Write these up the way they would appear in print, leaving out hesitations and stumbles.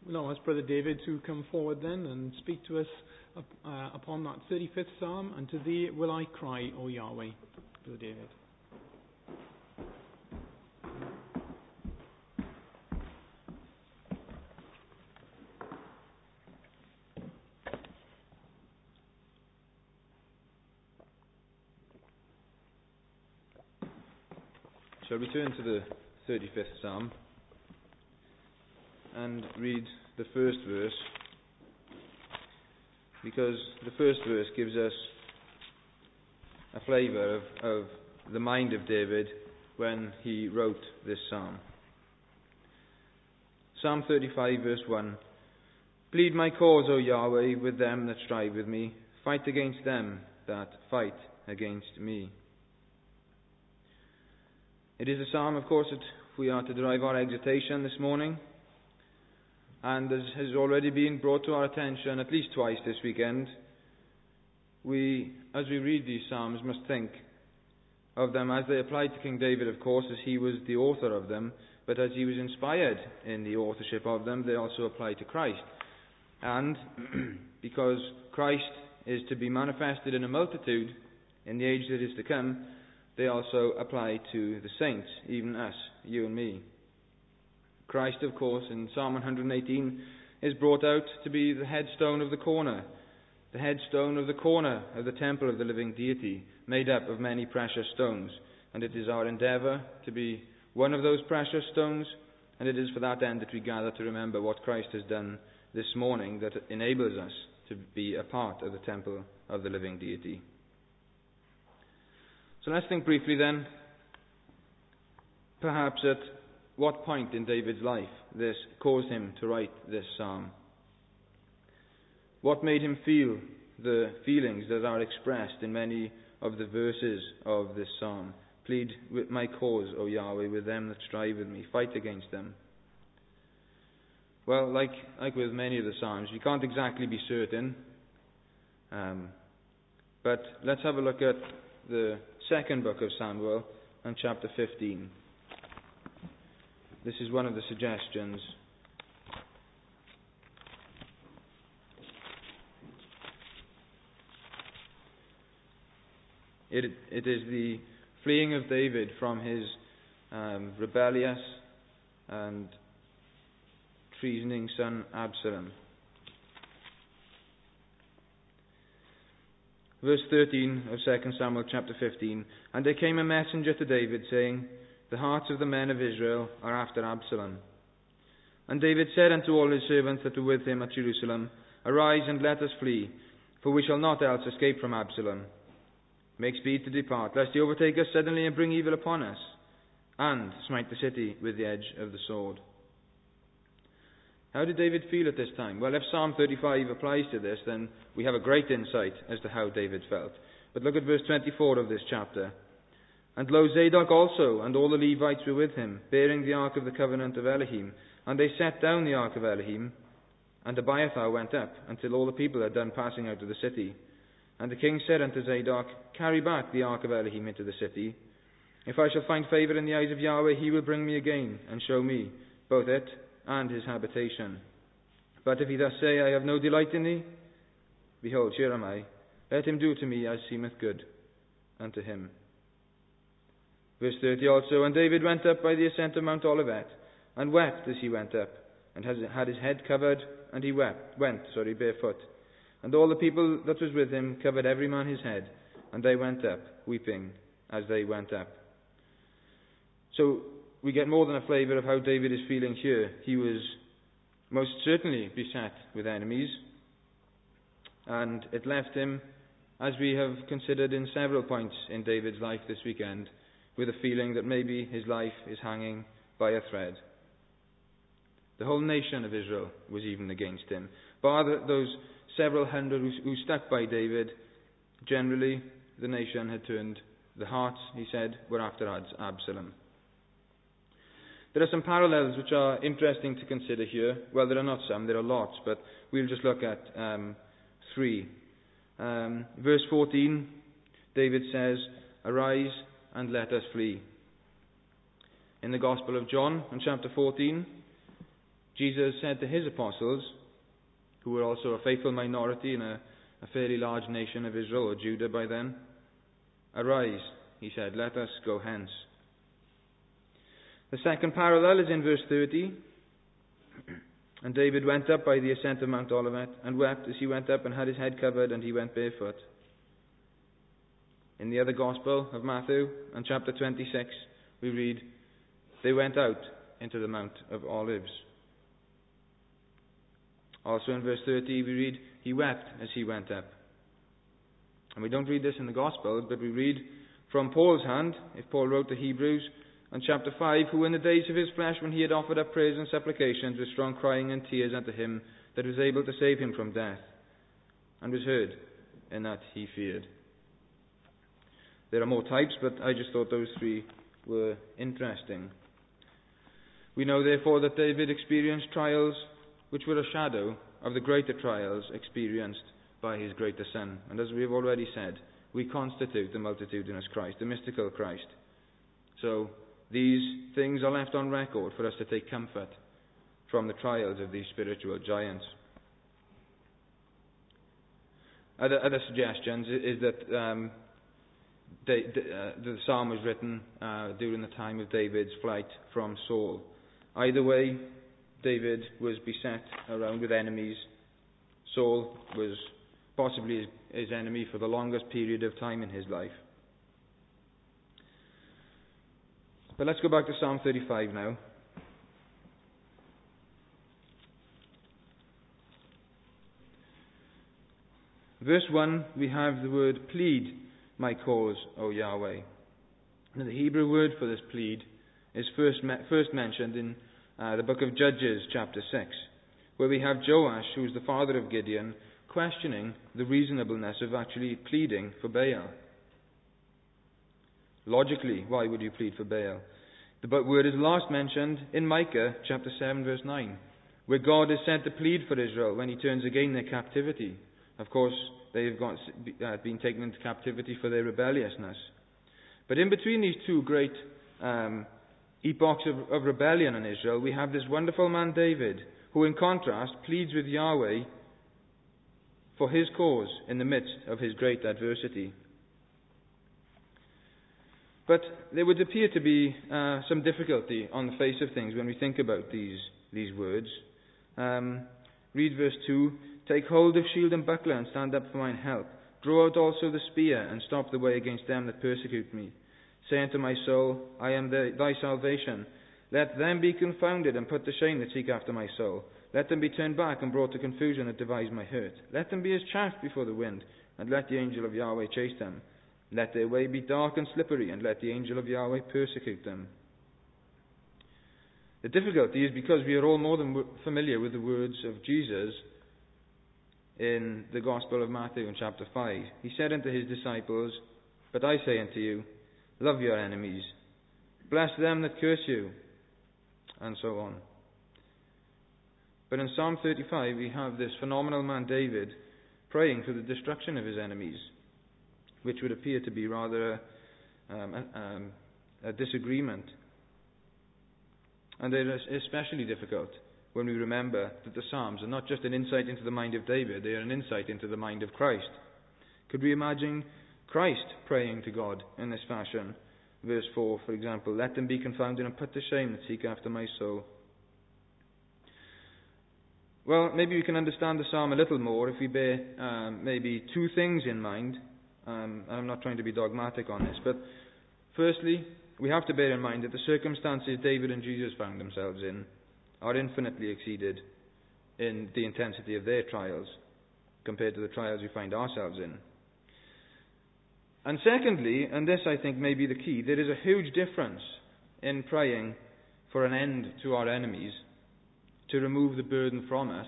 We'll now ask Brother David to come forward then and speak to us upon that 35th Psalm. And to thee will I cry, O Yahweh. Brother David. Shall we turn to the 35th Psalm and read the first verse, because the first verse gives us a flavour of the mind of David when he wrote this psalm. Psalm 35 verse 1: Plead my cause, O Yahweh, with them that strive with me. Fight against them that fight against me. It is a psalm, of course, that we are to derive our exhortation this morning. And as has already been brought to our attention at least twice this weekend, as we read these psalms, must think of them as they apply to King David, of course, as he was the author of them, but as he was inspired in the authorship of them, they also apply to Christ. And because Christ is to be manifested in a multitude in the age that is to come, they also apply to the saints, even us, you and me. Christ, of course, in Psalm 118 is brought out to be the headstone of the corner of the temple of the living deity, made up of many precious stones. And it is our endeavour to be one of those precious stones, and it is for that end that we gather to remember what Christ has done this morning that enables us to be a part of the temple of the living deity. So let's think briefly then, perhaps at what point in David's life this caused him to write this psalm. What made him feel the feelings that are expressed in many of the verses of this psalm? Plead with my cause, O Yahweh, with them that strive with me. Fight against them. Well, like with many of the psalms, we can't exactly be certain. But let's have a look at the second book of Samuel and chapter 15. This is one of the suggestions. It is the fleeing of David from his rebellious and treasoning son Absalom. Verse 13 of 2 Samuel chapter 15. And there came a messenger to David, saying, The hearts of the men of Israel are after Absalom. And David said unto all his servants that were with him at Jerusalem, Arise and let us flee, for we shall not else escape from Absalom. Make speed to depart, lest he overtake us suddenly and bring evil upon us, and smite the city with the edge of the sword. How did David feel at this time? Well, if Psalm 35 applies to this, then we have a great insight as to how David felt. But look at verse 24 of this chapter. And lo, Zadok also, and all the Levites were with him, bearing the ark of the covenant of Elohim. And they set down the ark of Elohim, and Abiathar went up, until all the people had done passing out of the city. And the king said unto Zadok, Carry back the ark of Elohim into the city. If I shall find favour in the eyes of Yahweh, he will bring me again, and show me both it and his habitation. But if he thus say, I have no delight in thee, behold, here am I. Let him do to me as seemeth good unto him. Verse 30 also, And David went up by the ascent of Mount Olivet, and wept as he went up, and had his head covered, and he went barefoot. And all the people that was with him covered every man his head, and they went up, weeping as they went up. So we get more than a flavour of how David is feeling here. He was most certainly beset with enemies, and it left him, as we have considered in several points in David's life this weekend, with a feeling that maybe his life is hanging by a thread. The whole nation of Israel was even against him. Bar those several hundred who stuck by David, generally the nation had turned. The hearts, he said, were after Absalom. There are some parallels which are interesting to consider here. Well, there are not some, there are lots, but we'll just look at three. Verse 14, David says, Arise and let us flee. In the Gospel of John, in chapter 14, Jesus said to his apostles, who were also a faithful minority in a fairly large nation of Israel, or Judah by then, "Arise," he said, "let us go hence." The second parallel is in verse 30. "And David went up by the ascent of Mount Olivet, and wept as he went up, and had his head covered, and he went barefoot." In the other Gospel of Matthew, and chapter 26, we read, "They went out into the Mount of Olives." Also in verse 30, we read, "He wept as he went up." And we don't read this in the Gospel, but we read from Paul's hand, if Paul wrote to Hebrews, and chapter 5, "Who in the days of his flesh, when he had offered up prayers and supplications with strong crying and tears unto him that was able to save him from death, and was heard, in that he feared." There are more types, but I just thought those three were interesting. We know, therefore, that David experienced trials which were a shadow of the greater trials experienced by his greater Son. And as we have already said, we constitute the multitudinous Christ, the mystical Christ. So these things are left on record for us to take comfort from the trials of these spiritual giants. Other suggestions is that the psalm was written during the time of David's flight from Saul. Either way, David was beset around with enemies. Saul was possibly his enemy for the longest period of time in his life. But let's go back to Psalm 35 now. Verse 1, we have the word "plead my cause, O Yahweh." Now, the Hebrew word for this plead is first mentioned in the book of Judges, chapter 6, where we have Joash, who is the father of Gideon, questioning the reasonableness of actually pleading for Baal. Logically, why would you plead for Baal? The word is last mentioned in Micah, chapter 7, verse 9, where God is said to plead for Israel when he turns again their captivity. Of course, they have been taken into captivity for their rebelliousness. But in between these two great epochs of rebellion in Israel, we have this wonderful man David, who in contrast pleads with Yahweh for his cause in the midst of his great adversity. But there would appear to be some difficulty on the face of things when we think about these words. Read verse 2, "Take hold of shield and buckler, and stand up for mine help. Draw out also the spear, and stop the way against them that persecute me. Say unto my soul, I am thy salvation. Let them be confounded and put to shame that seek after my soul. Let them be turned back and brought to confusion that devise my hurt. Let them be as chaff before the wind, and let the angel of Yahweh chase them. Let their way be dark and slippery, and let the angel of Yahweh persecute them." The difficulty is because we are all more than familiar with the words of Jesus in the Gospel of Matthew in chapter 5. He said unto his disciples, "But I say unto you, love your enemies, bless them that curse you," and so on. But in Psalm 35 we have this phenomenal man David praying for the destruction of his enemies, which would appear to be rather a disagreement. And it is especially difficult when we remember that the Psalms are not just an insight into the mind of David, they are an insight into the mind of Christ. Could we imagine Christ praying to God in this fashion? Verse 4, for example, "Let them be confounded and put to shame that seek after my soul." Well, maybe we can understand the psalm a little more if we bear maybe two things in mind. And I'm not trying to be dogmatic on this, but firstly, we have to bear in mind that the circumstances David and Jesus found themselves in are infinitely exceeded in the intensity of their trials compared to the trials we find ourselves in. And secondly, and this I think may be the key, there is a huge difference in praying for an end to our enemies, to remove the burden from us,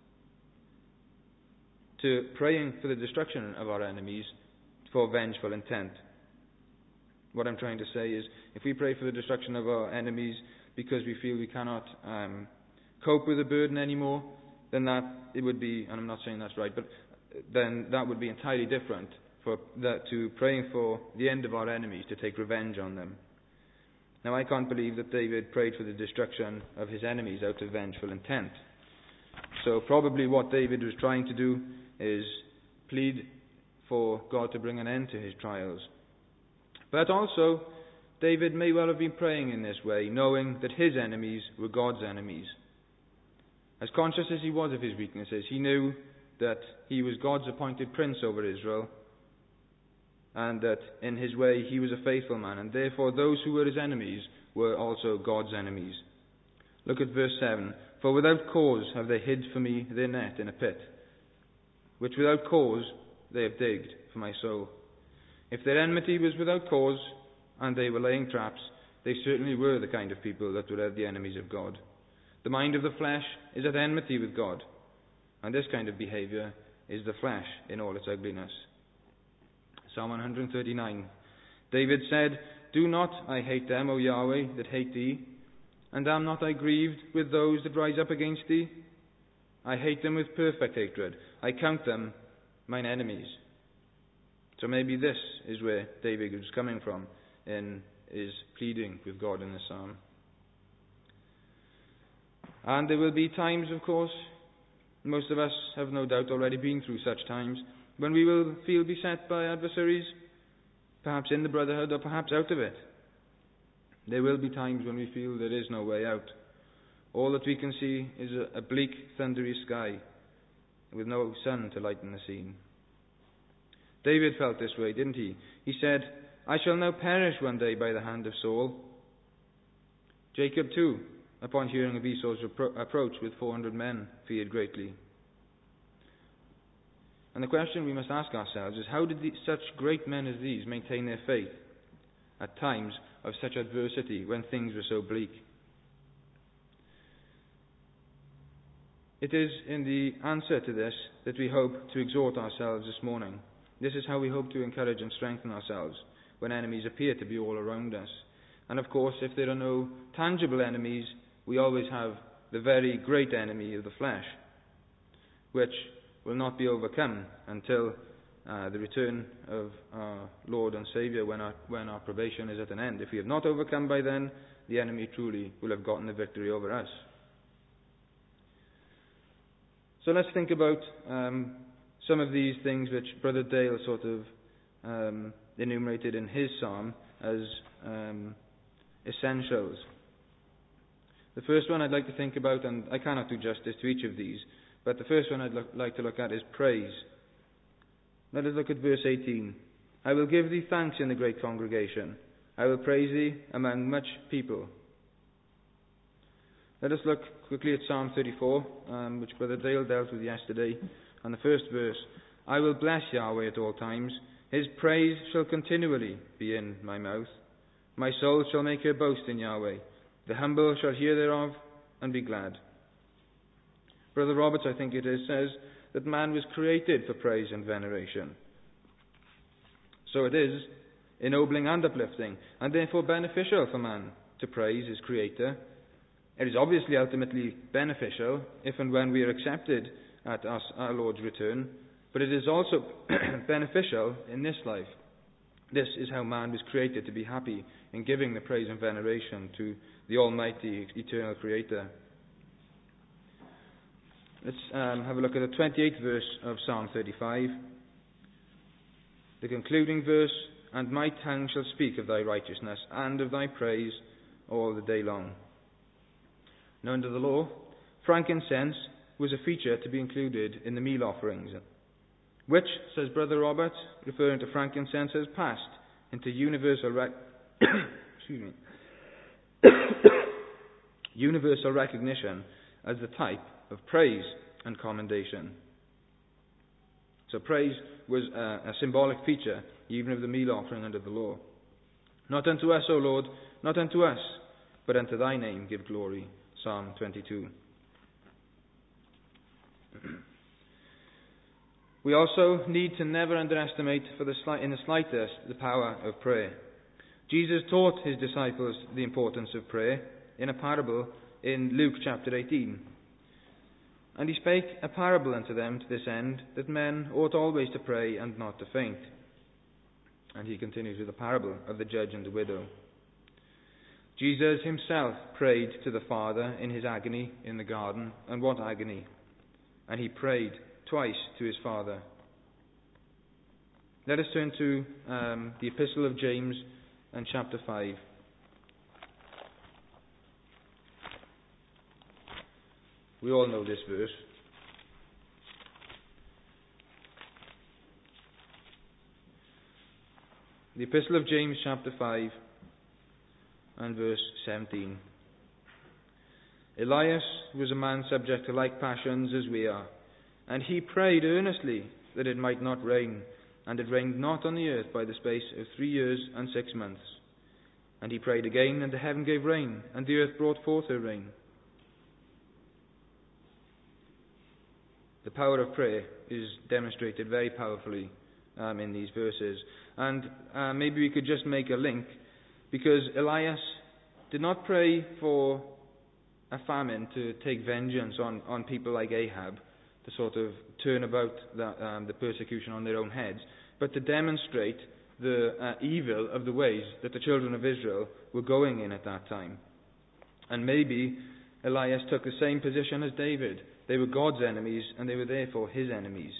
to praying for the destruction of our enemies for vengeful intent. What I'm trying to say is, if we pray for the destruction of our enemies because we feel we cannot cope with the burden anymore, then it would be, and I'm not saying that's right, but then that would be entirely different to praying for the end of our enemies, to take revenge on them. Now, I can't believe that David prayed for the destruction of his enemies out of vengeful intent. So probably what David was trying to do is plead for God to bring an end to his trials. But also, David may well have been praying in this way, knowing that his enemies were God's enemies. As conscious as he was of his weaknesses, he knew that he was God's appointed prince over Israel, and that in his way he was a faithful man, and therefore those who were his enemies were also God's enemies. Look at verse 7. For without cause have they hid for me their net in a pit, which without cause they have digged for my soul. If their enmity was without cause, and they were laying traps, they certainly were the kind of people that were the enemies of God. The mind of the flesh is at enmity with God, and this kind of behavior is the flesh in all its ugliness. Psalm 139. David said, Do not I hate them, O Yahweh, that hate thee? And am not I grieved with those that rise up against thee? I hate them with perfect hatred. I count them mine enemies. So maybe this is where David was coming from in his pleading with God in this psalm. And there will be times, of course, most of us have no doubt already been through such times, when we will feel beset by adversaries, perhaps in the brotherhood or perhaps out of it. There will be times when we feel there is no way out. All that we can see is a bleak, thundery sky with no sun to lighten the scene. David felt this way, didn't he? He said, I shall now perish one day by the hand of Saul. Jacob too, upon hearing of Esau's approach with 400 men, feared greatly. And the question we must ask ourselves is, how did such great men as these maintain their faith at times of such adversity when things were so bleak? It is in the answer to this that we hope to exhort ourselves this morning. This is how we hope to encourage and strengthen ourselves when enemies appear to be all around us. And of course, if there are no tangible enemies, we always have the very great enemy of the flesh, which will not be overcome until the return of our Lord and Saviour, when our probation is at an end. If we have not overcome by then, the enemy truly will have gotten the victory over us. So let's think about some of these things which Brother Dale sort of enumerated in his psalm as essentials. The first one I'd like to think about, and I cannot do justice to each of these, but the first one I'd like to look at is praise. Let us look at verse 18. I will give thee thanks in the great congregation. I will praise thee among much people. Let us look quickly at Psalm 34, which Brother Dale dealt with yesterday, and the first verse. I will bless Yahweh at all times. His praise shall continually be in my mouth. My soul shall make her boast in Yahweh. The humble shall hear thereof and be glad. Brother Roberts, I think it is, says that man was created for praise and veneration. So it is ennobling and uplifting, and therefore beneficial for man to praise his Creator. It is obviously ultimately beneficial if and when we are accepted at our Lord's return, but it is also beneficial in this life. This is how man was created, to be happy in giving the praise and veneration to the Almighty, eternal Creator. Let's have a look at the 28th verse of Psalm 35. The concluding verse, and my tongue shall speak of thy righteousness and of thy praise all the day long. Now, under the law, frankincense was a feature to be included in the meal offerings, which, says Brother Robert, referring to frankincense, has passed into universal universal recognition as the type of praise and commendation. So praise was a symbolic feature even of the meal offering under the law. Not unto us, O Lord, not unto us, but unto thy name give glory. Psalm 22. We also need to never underestimate in the slightest the power of prayer. Jesus taught his disciples the importance of prayer in a parable in Luke chapter 18. And he spake a parable unto them to this end, that men ought always to pray and not to faint. And he continues with the parable of the judge and the widow. Jesus himself prayed to the Father in his agony in the garden. And what agony? And he prayed twice to his Father. Let us turn to the Epistle of James and chapter 5. We all know this verse. The Epistle of James chapter 5 and verse 17. Elias was a man subject to like passions as we are, and he prayed earnestly that it might not rain, and it rained not on the earth by the space of 3 years and 6 months. And he prayed again, and the heaven gave rain, and the earth brought forth her rain. The power of prayer is demonstrated very powerfully in these verses. And maybe we could just make a link, because Elias did not pray for a famine to take vengeance on people like Ahab, to sort of turn about the persecution on their own heads, but to demonstrate the evil of the ways that the children of Israel were going in at that time. And maybe Elias took the same position as David. They were God's enemies, and they were therefore his enemies.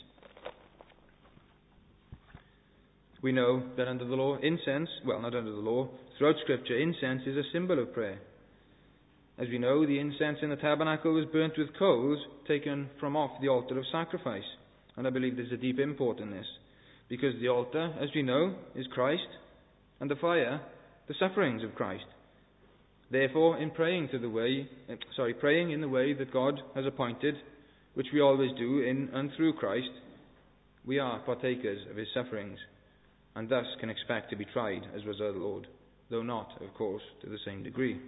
We know that under the law, incense, well, not under the law, throughout Scripture, incense is a symbol of prayer. As we know, the incense in the tabernacle was burnt with coals taken from off the altar of sacrifice. And I believe there's a deep import in this, because the altar, as we know, is Christ, and the fire, the sufferings of Christ. Therefore, in praying in the way that God has appointed, which we always do in and through Christ, we are partakers of his sufferings, and thus can expect to be tried as was our Lord, though not, of course, to the same degree.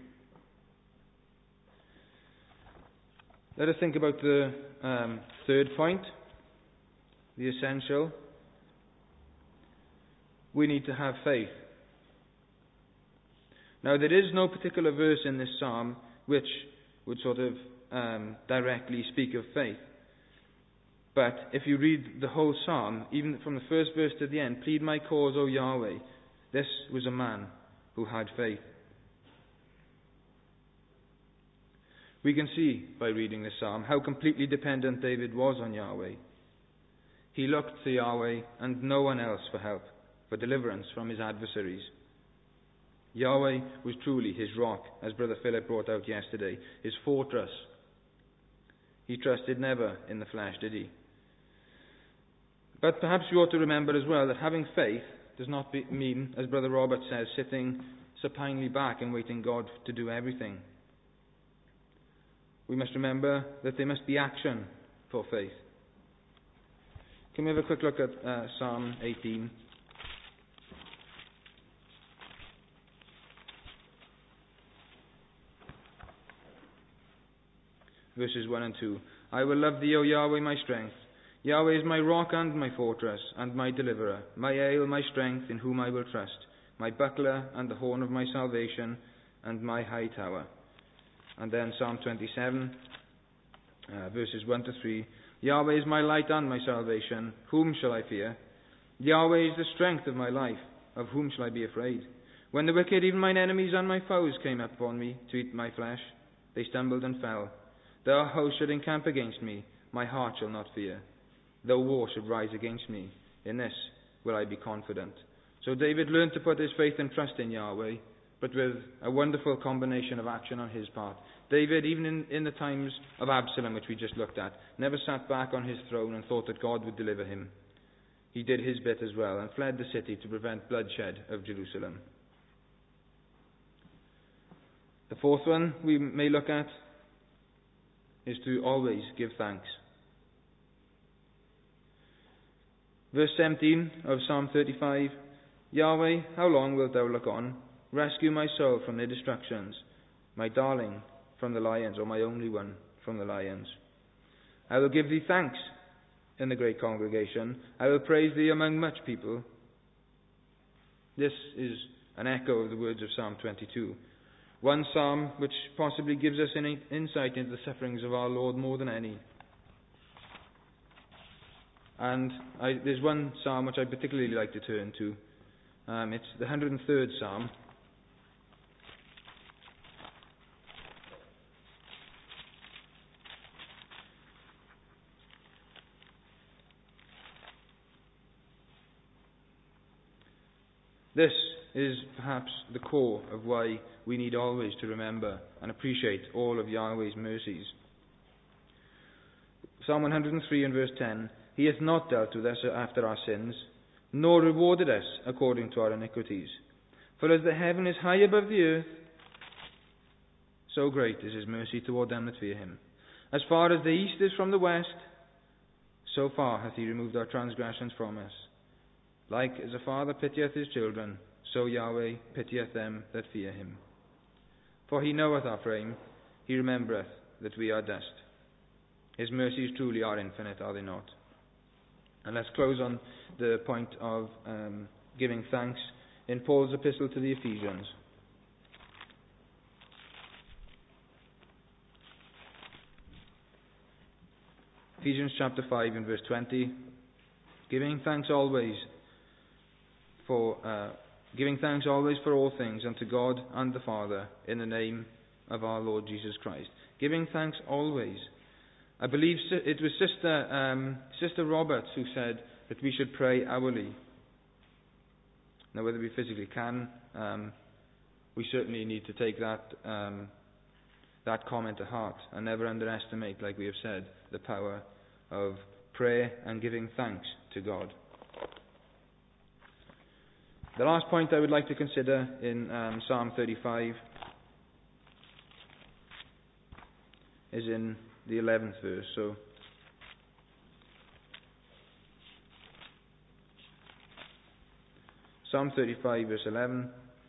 Let us think about the third point, the essential. We need to have faith. Now, there is no particular verse in this psalm which would sort of directly speak of faith. But if you read the whole psalm, even from the first verse to the end, plead my cause, O Yahweh. This was a man who had faith. We can see by reading this psalm how completely dependent David was on Yahweh. He looked to Yahweh and no one else for help, for deliverance from his adversaries. Yahweh was truly his rock, as Brother Philip brought out yesterday, his fortress. He trusted never in the flesh, did he? But perhaps we ought to remember as well that having faith does not mean, as Brother Robert says, sitting supinely back and waiting God to do everything. We must remember that there must be action for faith. Can we have a quick look at Psalm 18? Verses 1 and 2. I will love thee, O Yahweh, my strength. Yahweh is my rock and my fortress, and my deliverer, my ale, my strength, in whom I will trust, my buckler and the horn of my salvation, and my high tower. And then Psalm 27, verses 1 to 3. Yahweh is my light and my salvation. Whom shall I fear? Yahweh is the strength of my life. Of whom shall I be afraid? When the wicked, even mine enemies and my foes, came up upon me to eat my flesh, they stumbled and fell. Though a host should encamp against me, my heart shall not fear. Though war should rise against me, in this will I be confident. So David learned to put his faith and trust in Yahweh, but with a wonderful combination of action on his part. David, even in the times of Absalom, which we just looked at, never sat back on his throne and thought that God would deliver him. He did his bit as well and fled the city to prevent bloodshed of Jerusalem. The fourth one we may look at is to always give thanks. Verse 17 of Psalm 35, Yahweh, how long wilt thou look on? Rescue my soul from their destructions, my darling from the lions, or my only one from the lions. I will give thee thanks in the great congregation. I will praise thee among much people. This is an echo of the words of Psalm 22. One psalm which possibly gives us an insight into the sufferings of our Lord more than any. And there's one psalm which I particularly like to turn to. It's the 103rd psalm. This is perhaps the core of why we need always to remember and appreciate all of Yahweh's mercies. Psalm 103 and verse 10, He hath not dealt with us after our sins, nor rewarded us according to our iniquities. For as the heaven is high above the earth, so great is His mercy toward them that fear Him. As far as the east is from the west, so far hath He removed our transgressions from us. Like as a father pitieth his children, so Yahweh pitieth them that fear Him. For He knoweth our frame, He remembereth that we are dust. His mercies truly are infinite, are they not? And let's close on the point of giving thanks in Paul's epistle to the Ephesians. Ephesians chapter 5 and verse 20. Giving thanks always for all things unto God and the Father in the name of our Lord Jesus Christ. Giving thanks always. I believe it was Sister Roberts who said that we should pray hourly. Now, whether we physically can, we certainly need to take that comment to heart and never underestimate, like we have said, the power of prayer and giving thanks to God. The last point I would like to consider in Psalm 35 is in the 11th verse. So, Psalm 35 verse 11.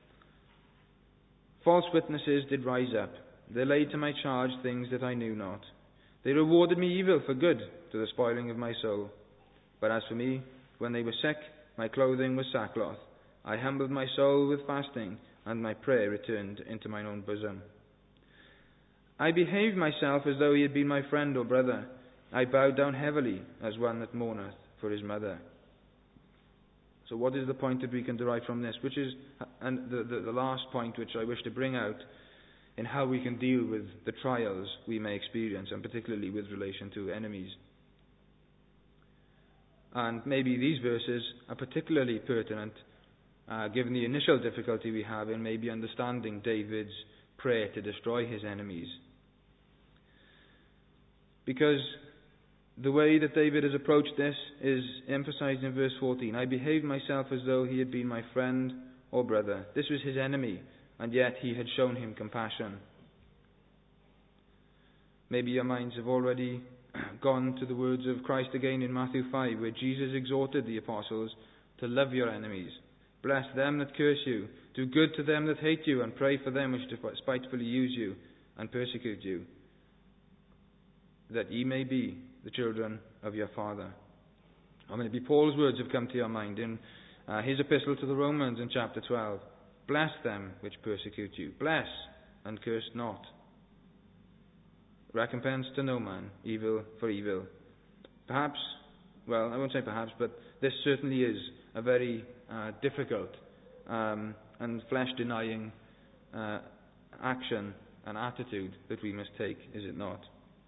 False witnesses did rise up. They laid to my charge things that I knew not. They rewarded me evil for good, to the spoiling of my soul. But as for me, when they were sick, my clothing was sackcloth. I humbled my soul with fasting, and my prayer returned into mine own bosom. I behaved myself as though he had been my friend or brother. I bowed down heavily, as one that mourneth for his mother. So what is the point that we can derive from this? Which is and the last point which I wish to bring out in how we can deal with the trials we may experience, and particularly with relation to enemies. And maybe these verses are particularly pertinent given the initial difficulty we have in maybe understanding David's prayer to destroy his enemies. Because the way that David has approached this is emphasized in verse 14. I behaved myself as though he had been my friend or brother. This was his enemy, and yet he had shown him compassion. Maybe your minds have already gone to the words of Christ again in Matthew 5, where Jesus exhorted the apostles to love your enemies. Bless them that curse you. Do good to them that hate you, and pray for them which spitefully use you and persecute you, that ye may be the children of your Father. Or maybe Paul's words have come to your mind in his epistle to the Romans in chapter 12. Bless them which persecute you. Bless and curse not. Recompense to no man, evil for evil. Perhaps, well, I won't say perhaps, but this certainly is a very difficult and flesh-denying action and attitude that we must take, is it not?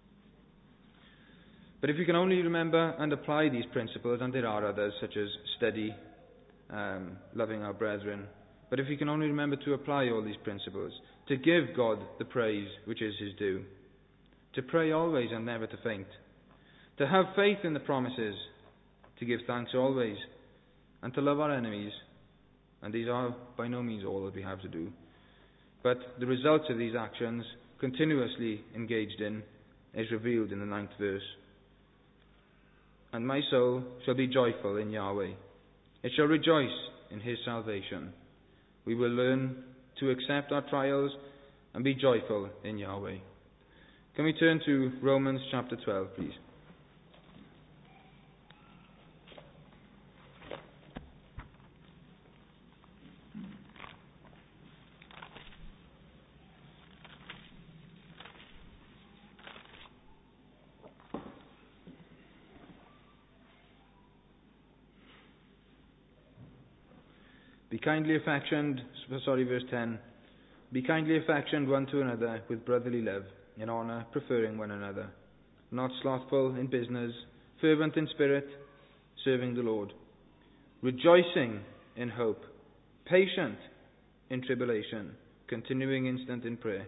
But if we can only remember and apply these principles, and there are others such as study, loving our brethren, but if we can only remember to apply all these principles, to give God the praise which is His due, to pray always and never to faint, to have faith in the promises, to give thanks always, and to love our enemies. And these are by no means all that we have to do. But the results of these actions, continuously engaged in, is revealed in the 9th verse. And my soul shall be joyful in Yahweh. It shall rejoice in His salvation. We will learn to accept our trials and be joyful in Yahweh. Can we turn to Romans chapter 12, please? Verse 10. Be kindly affectioned one to another with brotherly love, in honour, preferring one another, not slothful in business, fervent in spirit, serving the Lord, rejoicing in hope, patient in tribulation, continuing instant in prayer.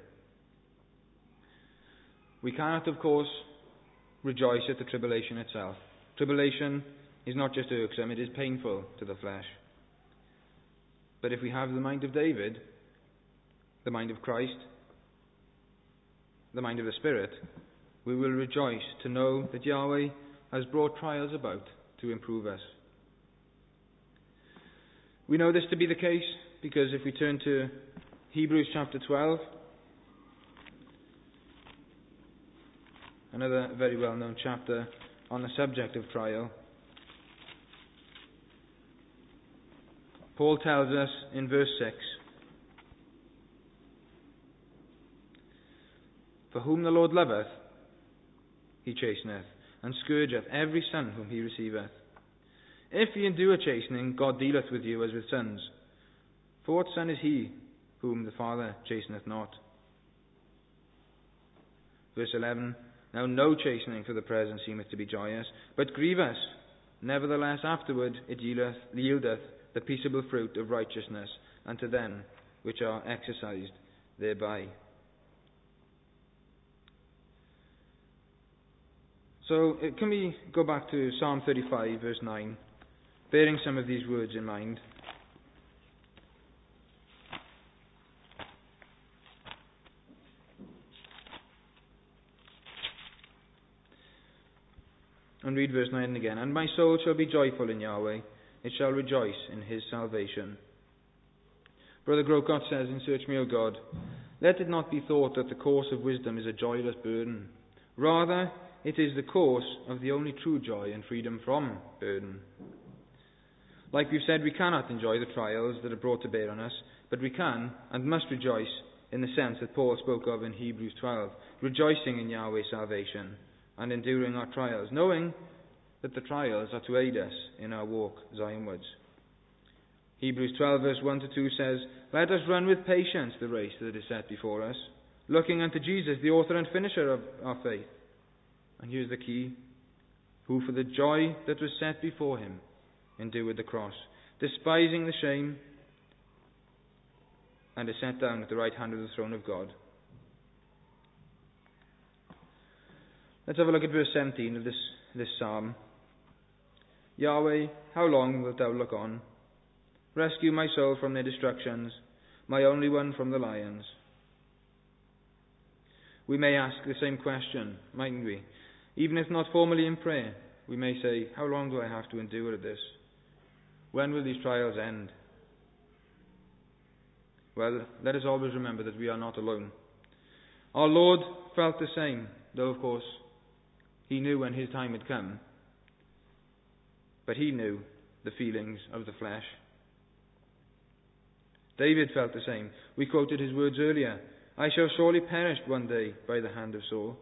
We cannot, of course, rejoice at the tribulation itself. Tribulation is not just irksome, it is painful to the flesh. But if we have the mind of David, the mind of Christ, the mind of the Spirit, we will rejoice to know that Yahweh has brought trials about to improve us. We know this to be the case because if we turn to Hebrews chapter 12, another very well-known chapter on the subject of trial, Paul tells us in verse 6, "For whom the Lord loveth, he chasteneth, and scourgeth every son whom he receiveth. If ye endure chastening, God dealeth with you as with sons. For what son is he whom the Father chasteneth not?" Verse 11, "Now no chastening for the present seemeth to be joyous, but grievous. Nevertheless afterward it yieldeth the peaceable fruit of righteousness unto them which are exercised thereby." So can we go back to Psalm 35 verse 9, bearing some of these words in mind. And read verse 9 again. "And my soul shall be joyful in Yahweh, it shall rejoice in his salvation." Brother Grocott says in Search Me, O God, "Let it not be thought that the course of wisdom is a joyless burden. Rather, it is the course of the only true joy and freedom from burden." Like we've said, we cannot enjoy the trials that are brought to bear on us, but we can and must rejoice in the sense that Paul spoke of in Hebrews 12, rejoicing in Yahweh's salvation and enduring our trials, knowing that the trials are to aid us in our walk Zionwards. Hebrews 12 verse 1 to 2 says, "Let us run with patience the race that is set before us, looking unto Jesus, the author and finisher of our faith." And here's the key: "Who for the joy that was set before him endured the cross, despising the shame, and is set down at the right hand of the throne of God." Let's have a look at verse 17 of this psalm. "Yahweh, how long wilt thou look on? Rescue my soul from their destructions, my only one from the lions." We may ask the same question, mightn't we? Even if not formally in prayer, we may say, "How long do I have to endure this? When will these trials end?" Well, let us always remember that we are not alone. Our Lord felt the same, though of course he knew when his time had come. But he knew the feelings of the flesh. David felt the same. We quoted his words earlier, "I shall surely perish one day by the hand of Saul."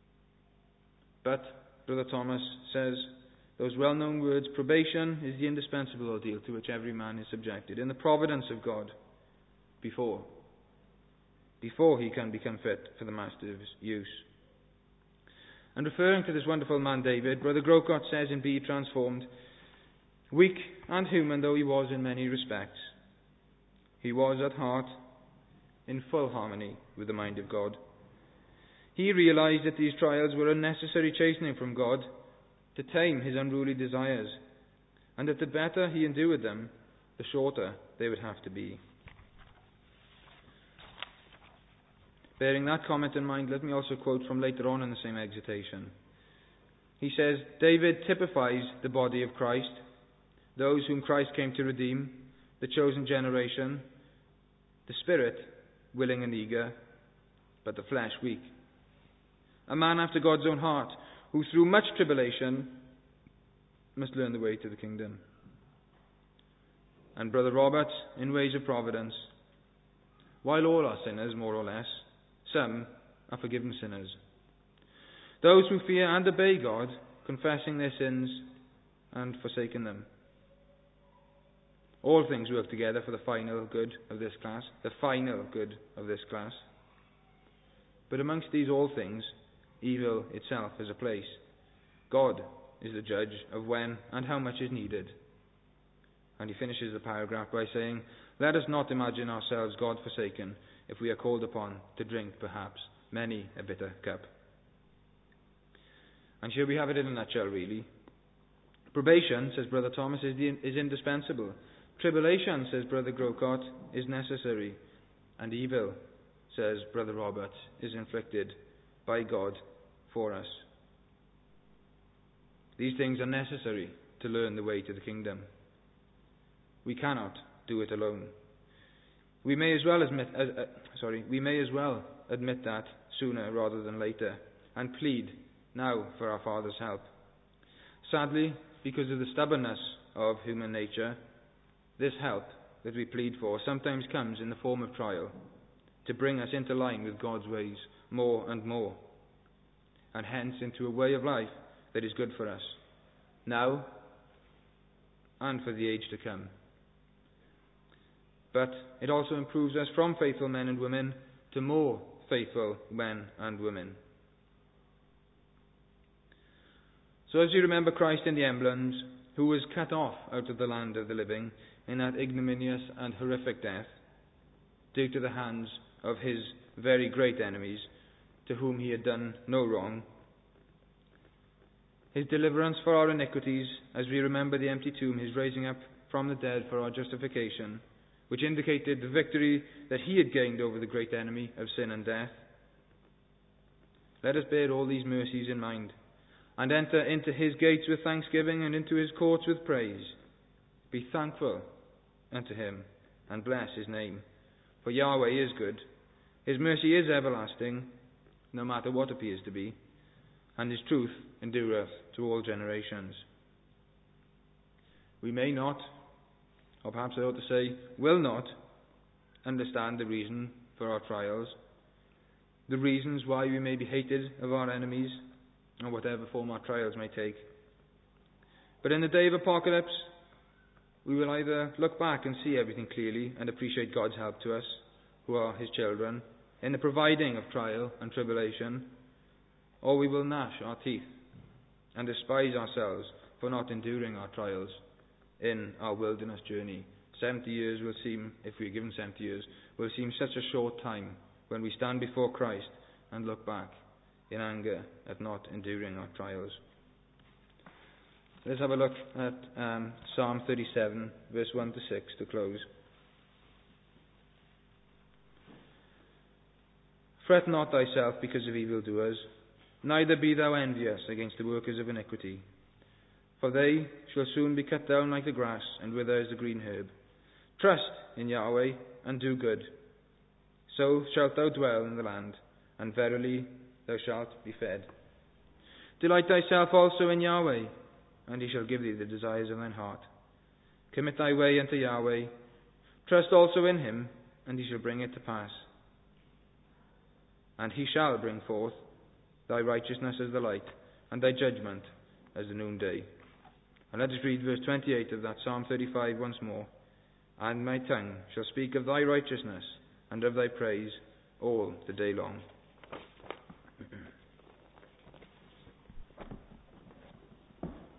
But, Brother Thomas says, those well-known words, probation is the indispensable ordeal to which every man is subjected in the providence of God before he can become fit for the Master's use. And referring to this wonderful man David, Brother Grocott says in Be Transformed, "Weak and human though he was in many respects, he was at heart in full harmony with the mind of God. He realized that these trials were a necessary chastening from God to tame his unruly desires, and that the better he endured them, the shorter they would have to be." Bearing that comment in mind, let me also quote from later on in the same exhortation. He says, "David typifies the body of Christ, those whom Christ came to redeem, the chosen generation, the spirit willing and eager, but the flesh weak. A man after God's own heart, who through much tribulation must learn the way to the kingdom." And Brother Robert, in Ways of Providence, "While all are sinners, more or less, some are forgiven sinners. Those who fear and obey God, confessing their sins and forsaking them. All things work together for the final good of this class, the final good of this class. But amongst these all things, evil itself has a place. God is the judge of when and how much is needed." And he finishes the paragraph by saying, Let us not imagine ourselves God-forsaken if we are called upon to drink, perhaps, many a bitter cup. And here we have it in a nutshell, really. Probation, says Brother Thomas, is indispensable. Tribulation, says Brother Grocott, is necessary. And evil, says Brother Robert, is inflicted by God for us. These things are necessary to learn the way to the kingdom. We cannot do it alone. We may as well admit that sooner rather than later, and plead now for our Father's help. Sadly, because of the stubbornness of human nature, this help that we plead for sometimes comes in the form of trial, to bring us into line with God's ways more and more, and hence into a way of life that is good for us, now and for the age to come. But it also improves us from faithful men and women to more faithful men and women. So as you remember Christ in the emblems, who was cut off out of the land of the living in that ignominious and horrific death, due to the hands of his very great enemies, to whom he had done no wrong, his deliverance for our iniquities, as we remember the empty tomb, his raising up from the dead for our justification, which indicated the victory that he had gained over the great enemy of sin and death. Let us bear all these mercies in mind, and enter into his gates with thanksgiving and into his courts with praise. Be thankful unto him, and bless his name. For Yahweh is good, his mercy is everlasting, no matter what appears to be, and his truth endureth to all generations. We may not, or perhaps I ought to say, will not, understand the reason for our trials, the reasons why we may be hated of our enemies, or whatever form our trials may take. But in the day of apocalypse, we will either look back and see everything clearly and appreciate God's help to us, who are his children, in the providing of trial and tribulation, or we will gnash our teeth and despise ourselves for not enduring our trials in our wilderness journey. 70 years will seem, if we're given 70 years, will seem such a short time when we stand before Christ and look back in anger at not enduring our trials. Let's have a look at Psalm 37, verse 1 to 6 to close. Fret not thyself because of evildoers, neither be thou envious against the workers of iniquity. For they shall soon be cut down like the grass, and wither as the green herb. Trust in Yahweh, and do good. So shalt thou dwell in the land, and verily thou shalt be fed. Delight thyself also in Yahweh, and he shall give thee the desires of thine heart. Commit thy way unto Yahweh. Trust also in him, and he shall bring it to pass. And he shall bring forth thy righteousness as the light, and thy judgment as the noonday. And let us read verse 28 of that Psalm 35 once more. And my tongue shall speak of thy righteousness and of thy praise all the day long.